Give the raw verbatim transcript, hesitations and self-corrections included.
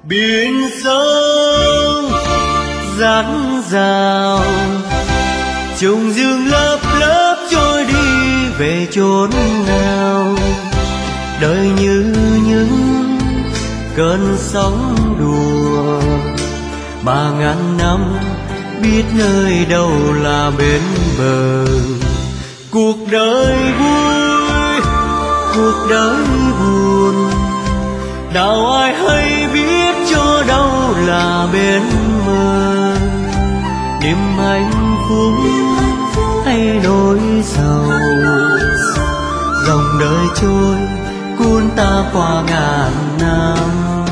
biển sông dạt dào trùng dương lớp lớp trôi đi về chốn nào. Đời như những cơn sóng đùa mà ngàn năm biết nơi đâu là bên bờ. Cuộc đời vui, cuộc đời buồn, nào ai hay biết cho đâu là bên mơ. Niềm hạnh phúc hay nỗi sầu, dòng đời trôi cuốn ta qua ngàn năm.